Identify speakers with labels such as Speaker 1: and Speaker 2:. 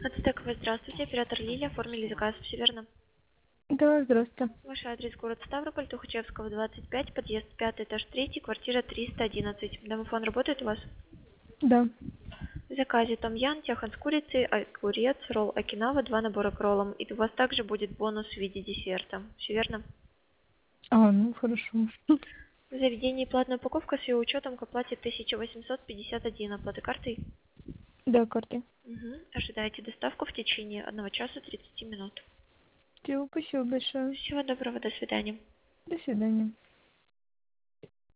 Speaker 1: Ацтековый, здравствуйте. Оператор Лилия. Оформили заказ. Все верно?
Speaker 2: Да, здравствуйте.
Speaker 1: Ваш адрес город Ставрополь, Тухачевского, 25, подъезд 5, этаж 3, квартира 311. Домофон работает у вас?
Speaker 2: Да.
Speaker 1: В заказе том ян, тяхан с курицей, огурец, ролл окинава, 2 набора к роллам. И у вас также будет бонус в виде десерта. Все верно?
Speaker 2: Ну хорошо.
Speaker 1: В заведении платная упаковка с ее учетом к оплате 1851. Оплата картой?
Speaker 2: Да, карты.
Speaker 1: Угу. Ожидаете доставку в течение 1 часа 30 минут.
Speaker 2: Спасибо большое.
Speaker 1: Всего доброго, до свидания.
Speaker 2: До свидания.